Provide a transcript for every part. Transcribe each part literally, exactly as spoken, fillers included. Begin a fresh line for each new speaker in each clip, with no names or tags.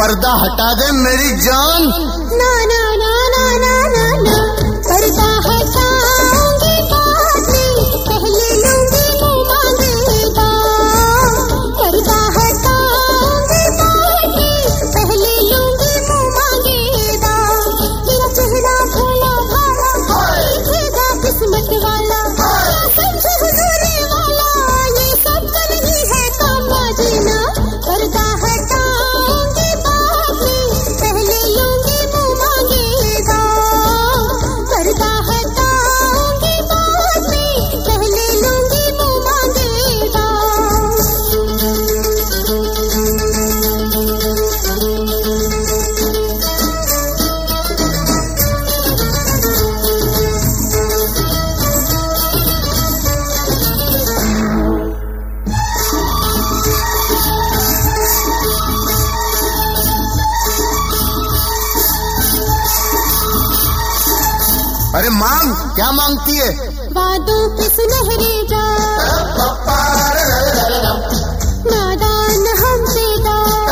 पर्दा हटा दे मेरी जान।
ना ना ना ना ना ना ना पर्दा हटाऊंगी बाद में, पहले लूंगी मुँह मांगेगा। पर्दा हटाऊंगी बाद में, पहले लूंगी मुँह मांगेगा। मेरा चेहरा भोला भाला दिखेगा किस्मत वाला, समझो हुजूरी वाला, ये सब कर नहीं है काम जीना। पर्दा हटाऊंगी बाद में, पहले लूंगी मुँह मांगेगा। पर्दा हटाऊंगी बाद में, पहले लूंगी मुँह मांगेगा।
अरे मांग, क्या मांगती है?
वादों के सुनहरे जाम, नादान हम बेदार।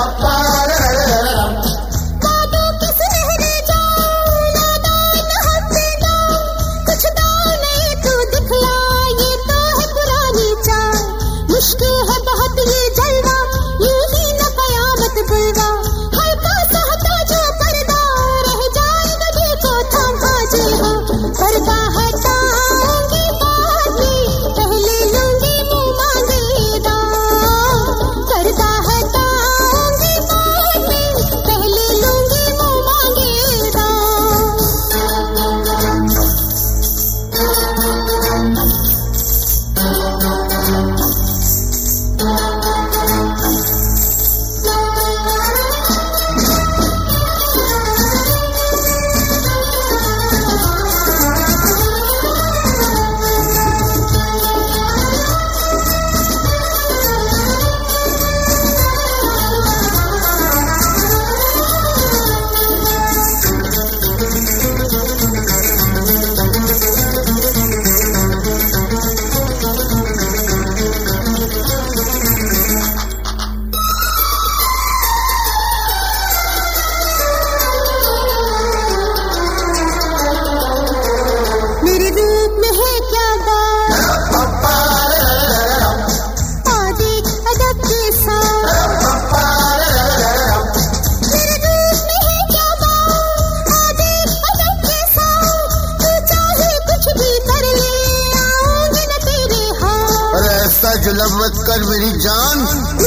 वादों के सुनहरे जाम, नादान हम बेदार। कुछ दाव नहीं तू दिखला, ये तो है पुरानी चाल। मुश्किल है बहुत ये जलवा, यूं ही न कयामत बुलवा। हल्का सा हटा जो पर्दा, रह जाएगा दिल को थामा जी हाँ। पर्दा हटाऊंगी बाद में, पहले लूंगी मुँह मांगेगा। पर्दा हटाऊंगी बाद में, पहले लूंगी मुँह मांगेगा। मेरे रूप में है क्या बात, आदि अदब के साथ। मेरे रूप में है क्या बात, आदि अदब के साथ। तू चाहे कुछ भी कर ले, आऊंगी न तेरे हाथ।
अरे ऐसा जुल्म मत कर मेरी जान।